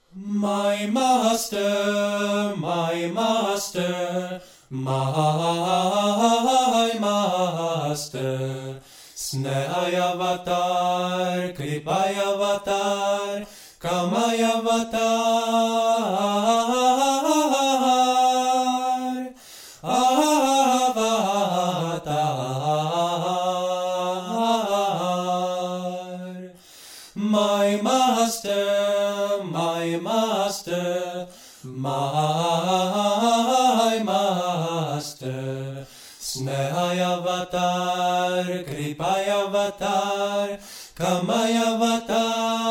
My master, my master, my master. Snehayavatar, Kripayavatar, Kamayavatar, Avatar. My master, my master, my master. Snehayavatar, Kripayavatar, Kamayavatar,